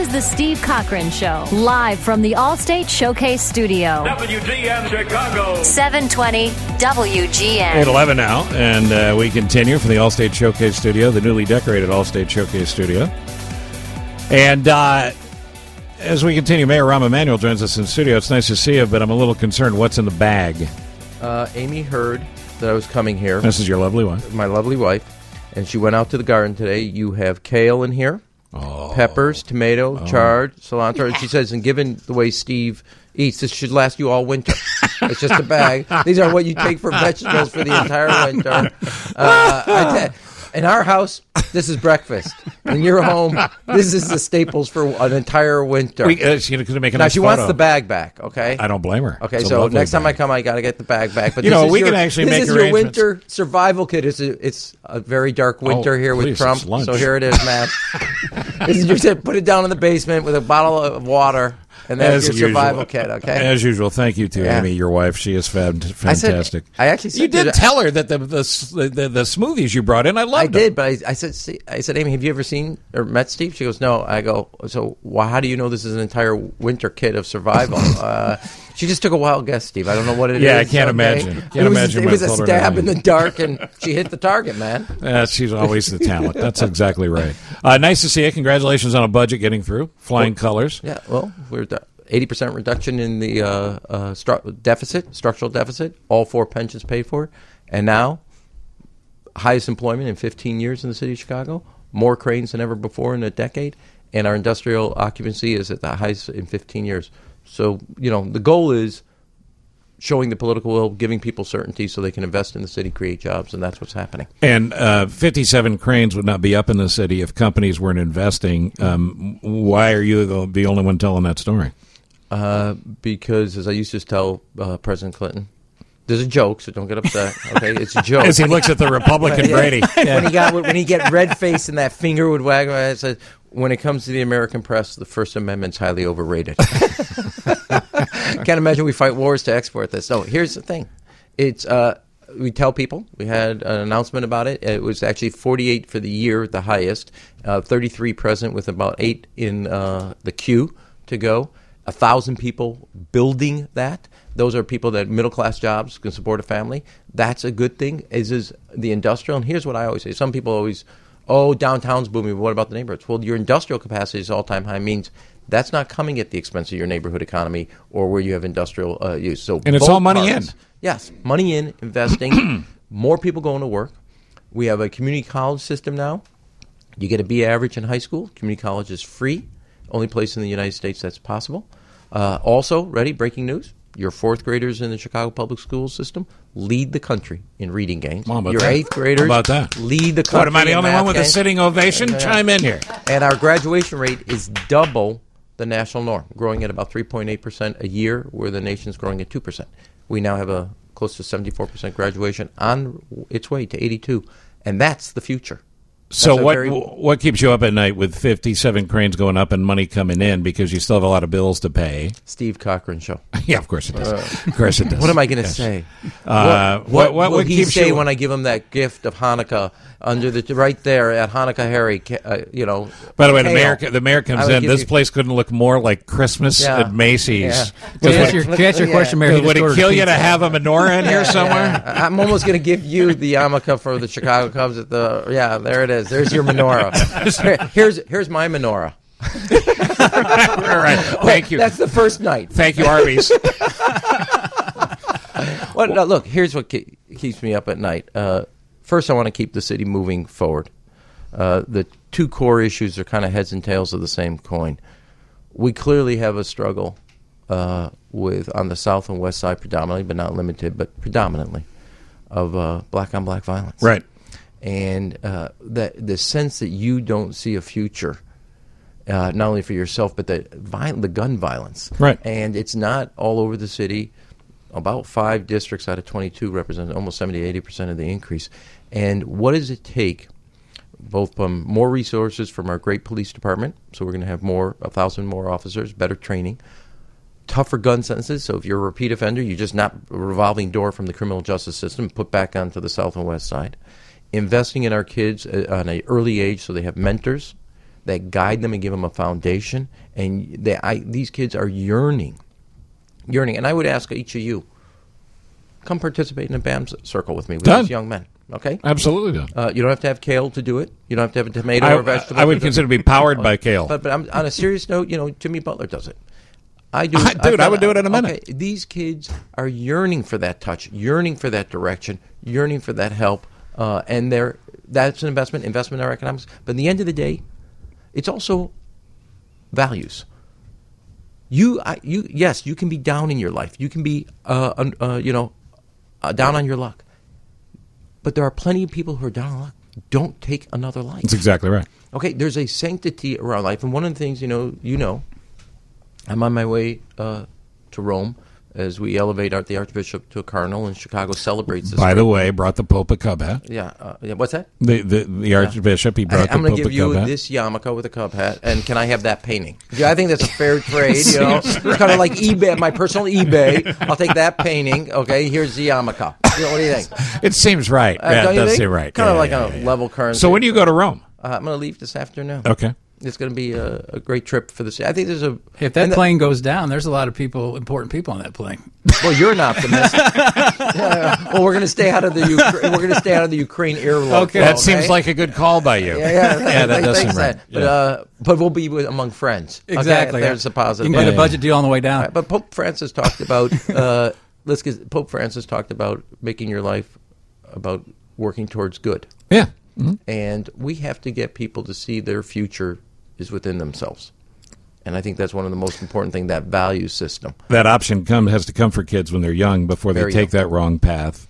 is the Steve Cochran Show, live from the Allstate Showcase Studio. WGN Chicago. 720 WGN. 8:11 now, and we continue from the Allstate Showcase Studio, the newly decorated Allstate Showcase Studio. And as we continue, Mayor Rahm Emanuel joins us in the studio. It's nice to see you, but I'm a little concerned. What's in the bag? Amy heard that I was coming here. This is your lovely wife. My lovely wife. And she went out to the garden today. You have kale in here, peppers, tomato, chard, cilantro. And she says, and given the way Steve eats, this should last you all winter. It's just a bag. These are what you take for vegetables for the entire winter. In our house, this is breakfast. In your home, this is the staples for an entire winter. She's going to make a now, nice she photo. wants the bag back, okay? I don't blame her. Okay, It's a so lovely next time bag. I come, I got to get the bag back. But You know, this is we your, can actually this make is your arrangements. winter survival kit. It's a very dark winter here with please, Trump. it's lunch. So here it is, man. This is your tip. Put it down in the basement with a bottle of water, and that's your survival kit, okay? As usual, thank you to Amy, your wife. She is fantastic. I actually said you did tell her that the smoothies you brought in, I loved I did, but I said, Amy, have you ever seen or met Steve? She goes, no. I go, so how do you know this is an entire winter kit of survival? She just took a wild guess, Steve. I don't know what it is. Yeah, I can't imagine. Can't imagine. It was a stab in the dark, and she hit the target, man. She's always the talent. That's exactly right. Nice to see you. Congratulations on a budget getting through. Flying colors. Yeah, well, we're 80% reduction in the structural deficit. All 4 pensions paid for. And now, highest employment in 15 years in the city of Chicago. More cranes than ever before in a decade. And our industrial occupancy is at the highest in 15 years. So, the goal is showing the political will, giving people certainty so they can invest in the city, create jobs, and that's what's happening. And 57 cranes would not be up in the city if companies weren't investing. Why are you the only one telling that story? Because, as I used to tell President Clinton, there's a joke, so don't get upset. Okay, it's a joke. As he looks at the Republican Brady. Yeah. When he get red faced and that finger would wag, it says, when it comes to the American press, the First Amendment's highly overrated. Can't imagine we fight wars to export this. No, here's the thing. It's we tell people. We had an announcement about it. It was actually 48 for the year, the highest. 33 present with about 8 in the queue to go. 1,000 people building that. Those are people that middle-class jobs can support a family. That's a good thing, as is the industrial. And here's what I always say. Some people always, downtown's booming, but what about the neighborhoods? Well, your industrial capacity is all-time high, means that's not coming at the expense of your neighborhood economy or where you have industrial use. So, and it's all money in. Yes, money in, investing, more people going to work. We have a community college system now. You get a B average in high school. Community college is free. Only place in the United States that's possible. Also, breaking news. Your 4th graders in the Chicago public school system lead the country in reading games. Your 8th graders lead the country. What, am I the only one with games? a sitting ovation? Yeah. Chime in here. And our graduation rate is double the national norm, growing at about 3.8% a year, where the nation's growing at 2%. We now have a close to 74% graduation, on its way to 82, and that's the future. So what keeps you up at night with 57 cranes going up and money coming in, because you still have a lot of bills to pay? Steve Cochran Show. Yeah, of course it does. Of course it does. What am I going to say? What will he say when I give him that gift of Hanukkah right there at Hanukkah Harry? By the way, the mayor comes in. This place couldn't look more like Christmas at Macy's. Yeah. To answer your question, Mayor, would it kill you to have a menorah in here somewhere? I'm almost going to give you the yarmulke for the Chicago Cubs at the. Yeah, there it is. There's your menorah. Here's my menorah. All right. Thank you. That's the first night. Thank you, Arby's. Look, here's what keeps me up at night. First, I want to keep the city moving forward. The 2 core issues are kind of heads and tails of the same coin. We clearly have a struggle on the south and west side predominantly, but not limited, but predominantly, of black-on-black violence. Right. And the sense that you don't see a future, not only for yourself, but the gun violence. Right. And it's not all over the city. About 5 districts out of 22 represent almost 70-80% of the increase. And what does it take, both from more resources from our great police department, so we're going to have 1,000 more officers, better training, tougher gun sentences, so if you're a repeat offender, you're just not a revolving door from the criminal justice system, put back onto the south and west side. Investing in our kids on an early age so they have mentors, that guide them and give them a foundation. And these kids are yearning. And I would ask each of you, come participate in a BAM circle with me with these young men. Okay? Absolutely done. You don't have to have kale to do it. You don't have to have a tomato or vegetable. I would consider to be powered by kale. But on a serious note, Jimmy Butler does it. I do. I would do it in a minute. Okay, these kids are yearning for that touch, yearning for that direction, yearning for that help, and that's an investment in our economics. But at the end of the day, it's also values. Yes, you can be down in your life. You can be, down on your luck. But there are plenty of people who are down on luck. Don't take another life. That's exactly right. Okay, there's a sanctity around life, and one of the things I'm on my way to Rome as we elevate the Archbishop to a cardinal, and Chicago celebrates this. By the way, brought the Pope a cub hat. Yeah, what's that? The Archbishop, he brought the Pope a cub hat. I'm going to give you this yarmulke with a cub hat, and can I have that painting? Yeah, I think that's a fair trade, It's kind of like eBay, my personal eBay. I'll take that painting, okay? Here's the yarmulke. What do you think? It seems right. Yeah, it does seem right. Kind of like a level currency. So when do you go to Rome? I'm going to leave this afternoon. Okay. It's going to be a great trip for the city. I think there's if that plane goes down, there's a lot of important people on that plane. Well, you're an optimist. Well, we're going to stay out of the Ukraine airload. Okay, that seems like a good call by you. Yeah, that does seem right. But we'll be among friends. Exactly. Okay? There's a positive. You can get a budget deal on the way down. Right, but Pope Francis talked about Pope Francis talked about making your life about working towards good. Yeah. Mm-hmm. And we have to get people to see their future is within themselves. And I think that's one of the most important things, that value system. That option has to come for kids when they're young before they take that wrong path.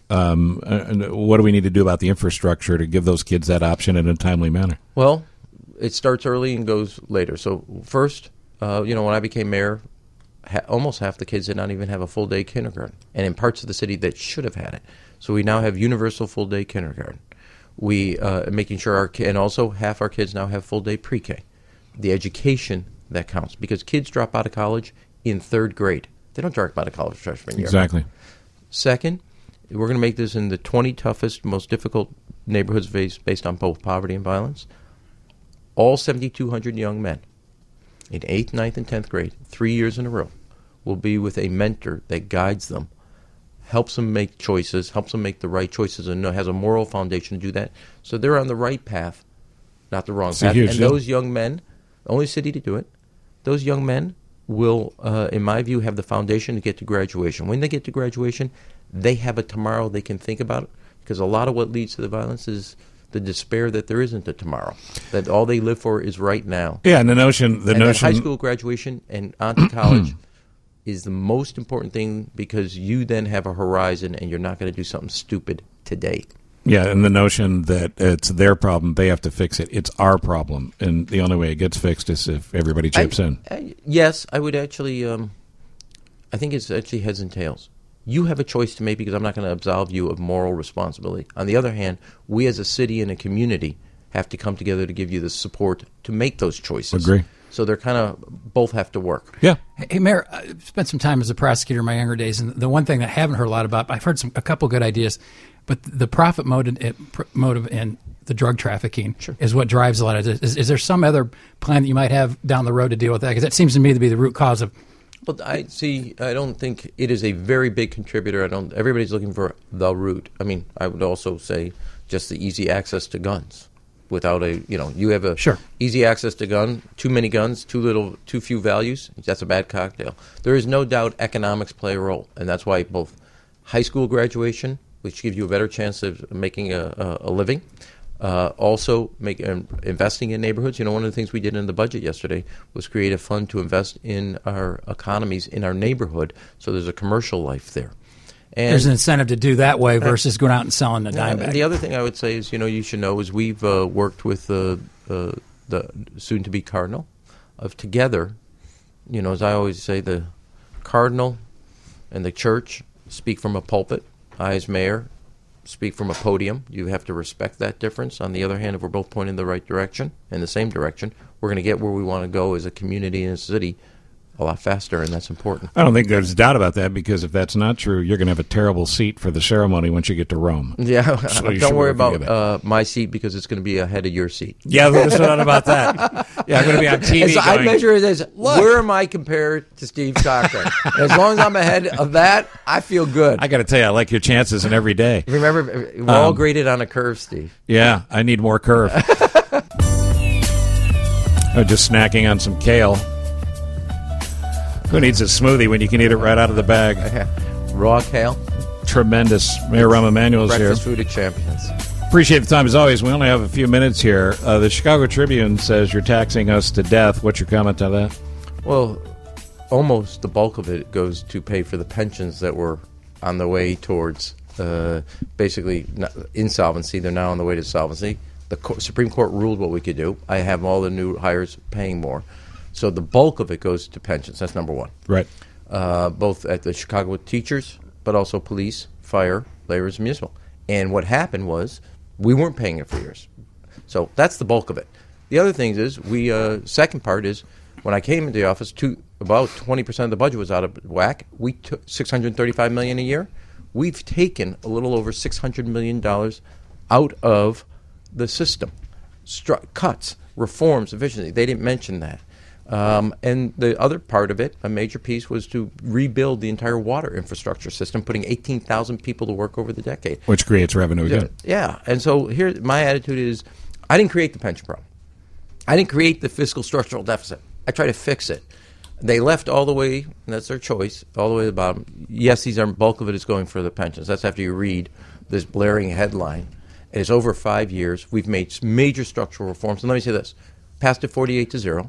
What do we need to do about the infrastructure to give those kids that option in a timely manner? Well, it starts early and goes later. So first, when I became mayor, almost half the kids did not even have a full-day kindergarten. And in parts of the city that should have had it. So we now have universal full-day kindergarten. We making sure and also half our kids now have full-day pre-K. The education that counts, because kids drop out of college in third grade. They don't drop out of college freshman year. Exactly. Second, we're going to make this in the 20 toughest, most difficult neighborhoods based on both poverty and violence. All 7,200 young men in 8th, 9th, and 10th grade, 3 years in a row, will be with a mentor that guides them, helps them make choices, helps them make the right choices, and has a moral foundation to do that. So they're on the right path, not the wrong path. And those young men, the only city to do it, those young men will, in my view, have the foundation to get to graduation. When they get to graduation, they have a tomorrow they can think about, because a lot of what leads to the violence is the despair that there isn't a tomorrow, that all they live for is right now. Yeah, and the notion high school graduation and on to college is the most important thing, because you then have a horizon and you're not going to do something stupid today. Yeah, and the notion that it's their problem, they have to fix it. It's our problem, and the only way it gets fixed is if everybody chips in. Yes, I would actually, I think it's actually heads and tails. You have a choice to make, because I'm not going to absolve you of moral responsibility. On the other hand, we as a city and a community have to come together to give you the support to make those choices. Agree. So they're kind of, both have to work. Yeah. Hey, Mayor, I spent some time as a prosecutor in my younger days, and the one thing that I haven't heard a lot about, I've heard a couple good ideas, but the profit motive in the drug trafficking is what drives a lot of this. Is there some other plan that you might have down the road to deal with that? Because that seems to me to be the root cause of... Well, I don't think it is a very big contributor. Everybody's looking for the root. I mean, I would also say just the easy access to guns. Without you have a easy access to gun, too many guns, too few values. That's a bad cocktail. There is no doubt economics play a role, and that's why both high school graduation, which gives you a better chance of making a living, also investing in neighborhoods. One of the things we did in the budget yesterday was create a fund to invest in our economies in our neighborhood, so there's a commercial life there. And there's an incentive to do that way versus going out and selling a dime bag. The other thing I would say is, you should know, is we've worked with the soon-to-be cardinal of together. As I always say, the cardinal and the church speak from a pulpit. I, as mayor, speak from a podium. You have to respect that difference. On the other hand, if we're both pointing in the right direction, in the same direction, we're going to get where we want to go as a community and a city a lot faster, and that's important. I don't think there's a doubt about that, because if that's not true, you're going to have a terrible seat for the ceremony once you get to Rome. Yeah, So you don't should worry work about my seat, because it's going to be ahead of your seat. Yeah, there's not about that. Yeah, I'm going to be on TV. And so I going, measure it as, where am I compared to Steve Cochran? As long as I'm ahead of that, I feel good. I got to tell you, I like your chances in every day. Remember, we're all graded on a curve, Steve. Yeah, I need more curve. I'm just snacking on some kale. Who needs a smoothie when you can eat it right out of the bag? Raw kale. Tremendous. Mayor Rahm Emanuel is here. Breakfast food of champions. Appreciate the time as always. We only have a few minutes here. The Chicago Tribune says you're taxing us to death. What's your comment on that? Well, almost the bulk of it goes to pay for the pensions that were on the way towards basically insolvency. They're now on the way to solvency. The Supreme Court ruled what we could do. I have all the new hires paying more. So the bulk of it goes to pensions. That's number one. Right. Both at the Chicago teachers, but also police, fire, laborers, and municipal. And what happened was we weren't paying it for years. So that's the bulk of it. The other thing is, second part is, when I came into the office, about 20% of the budget was out of whack. We took $635 million a year. We've taken a little over $600 million out of the system. Cuts, reforms, efficiency. They didn't mention that. And the other part of it, a major piece, was to rebuild the entire water infrastructure system, putting 18,000 people to work over the decade. Which creates revenue again. Yeah. And so here, my attitude is, I didn't create the pension problem. I didn't create the fiscal structural deficit. I try to fix it. They left all the way, and that's their choice, all the way to the bottom. Yes, bulk of it is going for the pensions. That's after you read this blaring headline. It is over 5 years. We've made major structural reforms. And let me say this. Passed it 48-0.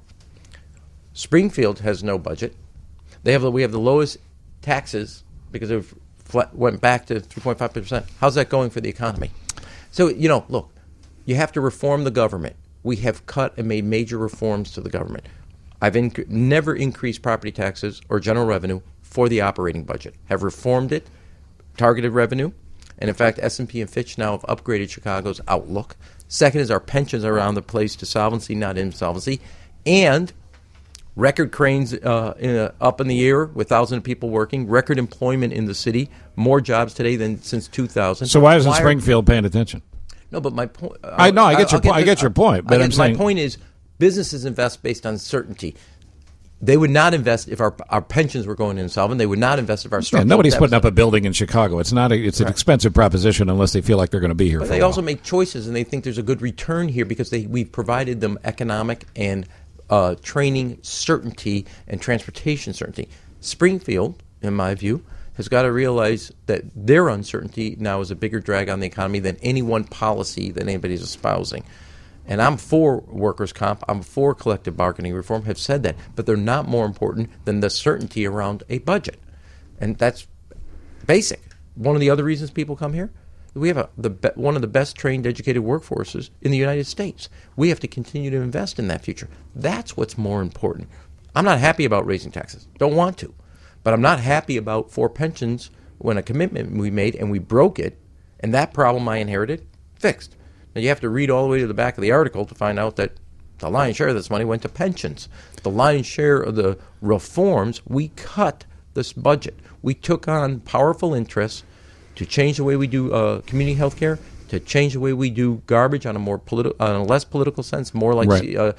Springfield has no budget. We have the lowest taxes because it went back to 3.5%. How's that going for the economy? So, look, you have to reform the government. We have cut and made major reforms to the government. I've never increased property taxes or general revenue for the operating budget. Have reformed it, targeted revenue, and in fact, S&P and Fitch now have upgraded Chicago's outlook. Second is our pensions are on the place to solvency, not insolvency, and record cranes up in the air with thousands of people working. Record employment in the city. More jobs today than since 2000. So why isn't Springfield paying attention? No, but my point. I get your point. But I'm saying my point is, businesses invest based on certainty. They would not invest if our pensions were going insolvent. They would not invest if our structural nobody's deficit. Putting up a building in Chicago. It's not. It's an expensive proposition unless they feel like they're going to be here. But for they a while. also make choices, and they think there's a good return here because we've provided them economic and training certainty and transportation certainty. Springfield, in my view, has got to realize that their uncertainty now is a bigger drag on the economy than any one policy that anybody's espousing. And I'm for workers' comp. I'm for collective bargaining reform, have said that. But they're not more important than the certainty around a budget. And that's basic. One of the other reasons people come here, we have one of the best trained, educated workforces in the United States. We have to continue to invest in that future. That's what's more important. I'm not happy about raising taxes. Don't want to. But I'm not happy about for pensions when a commitment we made and we broke it, and that problem I inherited, fixed. Now, you have to read all the way to the back of the article to find out that the lion's share of this money went to pensions. The lion's share of the reforms, we cut this budget. We took on powerful interests to change the way we do community health care, to change the way we do garbage on a less political sense, more like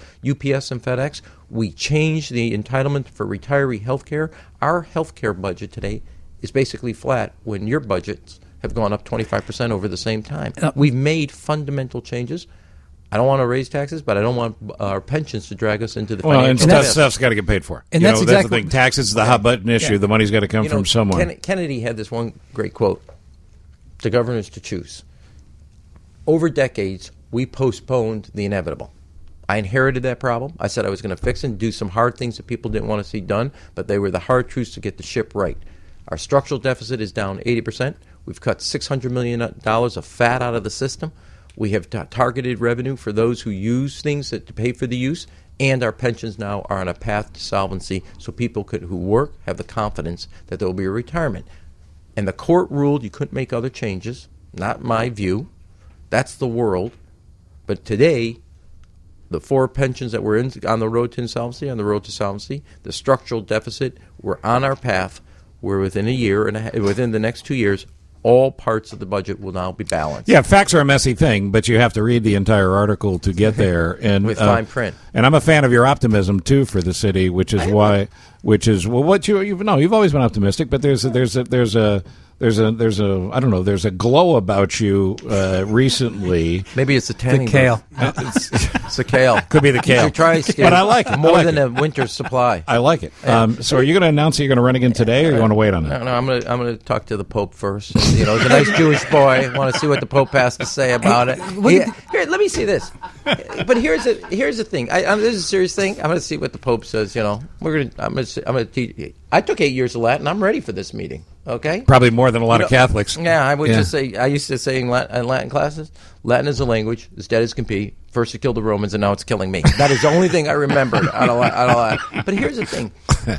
UPS and FedEx. We changed the entitlement for retiree health care. Our health care budget today is basically flat when your budgets have gone up 25% over the same time. We've made fundamental changes. I don't want to raise taxes, but I don't want our pensions to drag us into the financial and stuff's got to get paid for. And that's the thing. Taxes is the hot button issue. Yeah. The money's got to come from somewhere. Kennedy had this one great quote, "The governors to choose." Over decades, we postponed the inevitable. I inherited that problem. I said I was going to fix it and do some hard things that people didn't want to see done, but they were the hard truths to get the ship right. Our structural deficit is down 80%. We've cut $600 million of fat out of the system. We have targeted revenue for those who use things to pay for the use, and our pensions now are on a path to solvency so people who work have the confidence that there will be a retirement. And the court ruled you couldn't make other changes. Not my view. That's the world. But today, the 4 pensions that were on the road to insolvency, the structural deficit, we're on our path. We're within a year and within the next 2 years, all parts of the budget will now be balanced. Yeah, facts are a messy thing, but you have to read the entire article to get there. And with fine print. And I'm a fan of your optimism too for the city, which is what you've always been optimistic, but there's a I don't know, there's a glow about you recently. Maybe it's the tanning. The kale. It's the kale. Could be the kale. You should try skin. But I like it. More than a winter supply. I like it. So are you going to announce that you're going to run again today, or you want to wait on that? No, I'm going to talk to the Pope first. You know, he's a nice Jewish boy. I want to see what the Pope has to say about it. Here, let me see this. But here's the thing. This is a serious thing. I'm going to see what the Pope says. You know, I'm going to teach. I took 8 years of Latin. I'm ready for this meeting. Okay. Probably more than a lot of Catholics. Yeah, I would just say. I used to say in Latin classes, Latin is a language as dead as can be. First it killed the Romans, and now it's killing me. That is the only thing I remembered out of Latin. But here's the thing.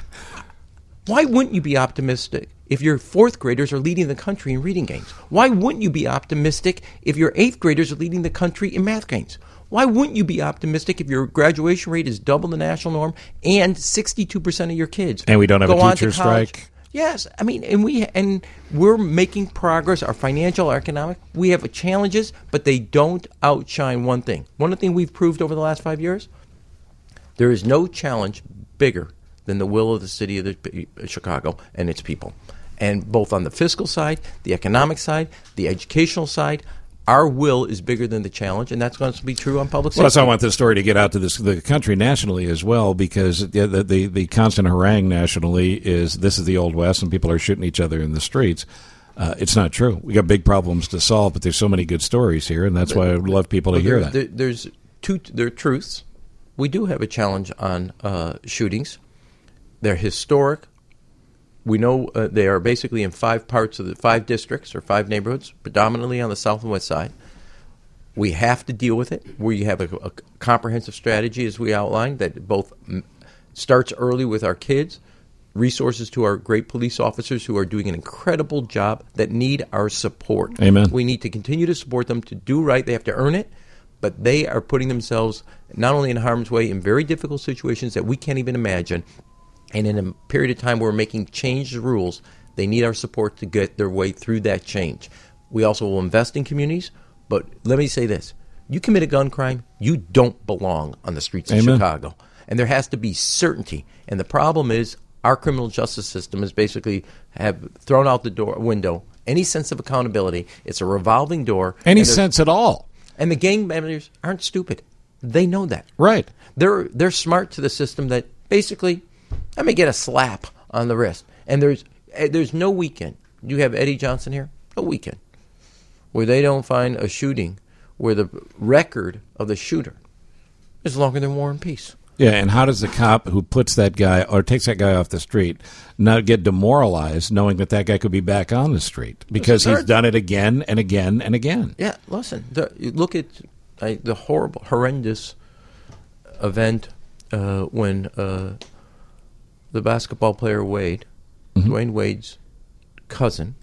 Why wouldn't you be optimistic if your 4th graders are leading the country in reading games? Why wouldn't you be optimistic if your 8th graders are leading the country in math games? Why wouldn't you be optimistic if your graduation rate is double the national norm and 62% of your kids and we don't have go a teacher strike? Yes, I mean, and we're making progress. Our financial, our economic, we have challenges, but they don't outshine one thing. One thing we've proved over the last 5 years: there is no challenge bigger than the will of the city of Chicago and its people. And both on the fiscal side, the economic side, the educational side, our will is bigger than the challenge, and that's going to be true on public safety. Well, that's why I want this story to get out to the country nationally as well, because the constant harangue nationally is this is the Old West and people are shooting each other in the streets. It's not true. We got big problems to solve, but there's so many good stories here, and that's why I would love people to hear that. There are truths. We do have a challenge on shootings. They're historic. We know they are basically in 5 parts of the 5 districts or 5 neighborhoods, predominantly on the south and west side. We have to deal with it. We have a comprehensive strategy, as we outlined, that both starts early with our kids, resources to our great police officers who are doing an incredible job that need our support. Amen. We need to continue to support them to do right. They have to earn it, but they are putting themselves not only in harm's way in very difficult situations that we can't even imagine. And in a period of time where we're making changed rules, they need our support to get their way through that change. We also will invest in communities, but let me say this. You commit a gun crime, you don't belong on the streets of Chicago. And there has to be certainty. And the problem is our criminal justice system has basically have thrown out the window any sense of accountability. It's a revolving door. Any sense at all. And the gang members aren't stupid. They know that. Right. They're smart to the system that basically, I may get a slap on the wrist. And there's no weekend. You have Eddie Johnson here? No weekend where they don't find a shooting where the record of the shooter is longer than War and Peace. Yeah, and how does the cop who puts that guy or takes that guy off the street not get demoralized knowing that guy could be back on the street because he's done it again and again and again? Yeah, listen, look at the horrendous event when the basketball player Wade, Dwayne Wade's cousin,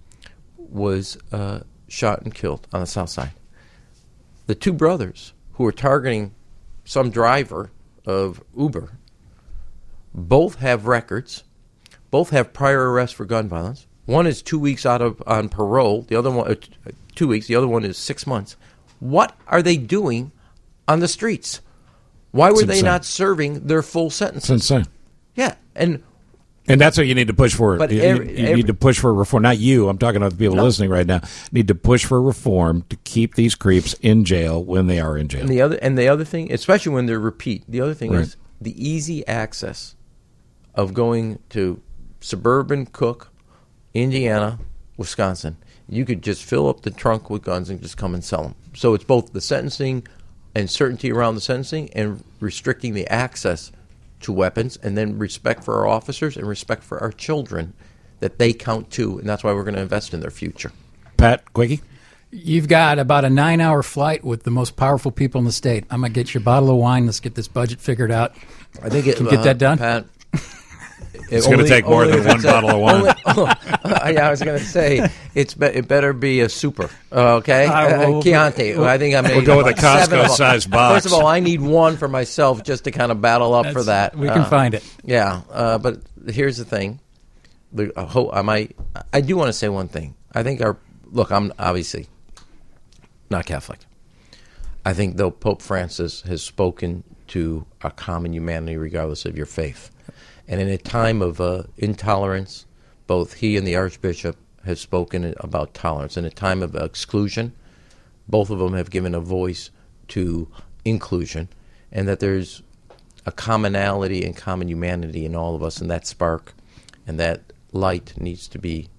was shot and killed on the south side. The 2 brothers who were targeting some driver of Uber both have records, both have prior arrests for gun violence. One is 2 weeks on parole, the other one 2 weeks, the other one is 6 months. What are they doing on the streets? Why were they not serving their full sentences? It's insane. Yeah, and that's what you need to push for. But you need to push for reform. Not you. I'm talking about the people listening right now. Need to push for reform to keep these creeps in jail when they are in jail. And the other thing, especially when they're repeat, the other thing is the easy access of going to suburban Cook, Indiana, Wisconsin. You could just fill up the trunk with guns and just come and sell them. So it's both the sentencing and certainty around the sentencing and restricting the access to weapons, and then respect for our officers and respect for our children that they count too, and that's why we're going to invest in their future. Pat, quickie? You've got about a 9-hour flight with the most powerful people in the state. I'm going to get you a bottle of wine. Let's get this budget figured out. I think can get that done? Pat, It's going to take more than one bottle of wine. Yeah, I was going to say it better be a super. Okay, Chianti. I think I made. We'll go with a Costco-sized box. First of all, I need one for myself just to kind of battle up for that. We can find it. Yeah, but here's the thing. I do want to say one thing. I think I'm obviously not Catholic. I think though Pope Francis has spoken to a common humanity regardless of your faith. And in a time of intolerance, both he and the Archbishop have spoken about tolerance. In a time of exclusion, both of them have given a voice to inclusion, and that there's a commonality and common humanity in all of us, and that spark and that light needs to be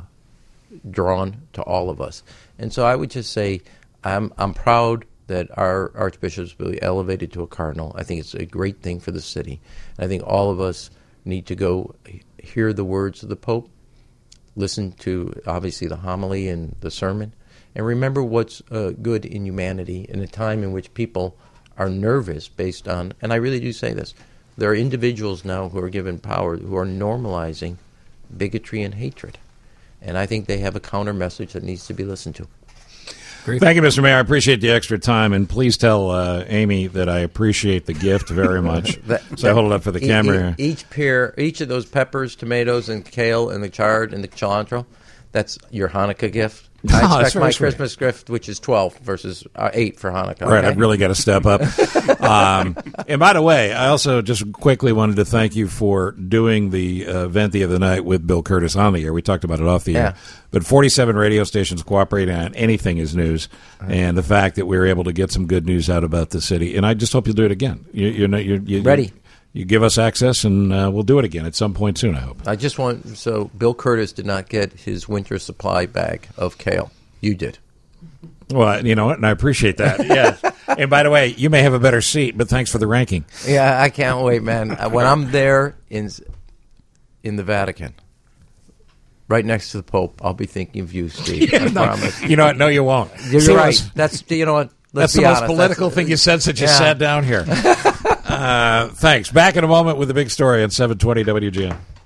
drawn to all of us. And so I would just say I'm proud that our Archbishop's really elevated to a cardinal. I think it's a great thing for the city. And I think all of us need to go hear the words of the Pope, listen to, obviously, the homily and the sermon, and remember what's good in humanity in a time in which people are nervous based on, and I really do say this, there are individuals now who are given power who are normalizing bigotry and hatred. And I think they have a counter message that needs to be listened to. Thank you, Mr. Mayor. I appreciate the extra time, and please tell Amy that I appreciate the gift very much. So I hold it up for the camera here. Each of those peppers, tomatoes, and kale, and the chard, and the cilantro, that's your Hanukkah gift. I expect my Christmas gift, which is 12 versus 8 for Hanukkah. Right, I've really got to step up. And by the way, I also just quickly wanted to thank you for doing the event the other night with Bill Curtis on the air. We talked about it off the air. But 47 radio stations cooperating on anything is news, and the fact that we were able to get some good news out about the city. And I just hope you'll do it again. You're ready. You give us access, and we'll do it again at some point soon, I hope. I just want, so Bill Curtis did not get his winter supply bag of kale. You did. Well, you know what, and I appreciate that. Yes. And by the way, you may have a better seat, but thanks for the ranking. Yeah, I can't wait, man. When I'm there in the Vatican, right next to the Pope, I'll be thinking of you, Steve. I promise. You know what? No, you won't. You're right. That's, you know what? That's the most political thing you said since you sat down here. Thanks. Back in a moment with the big story on 720 WGN.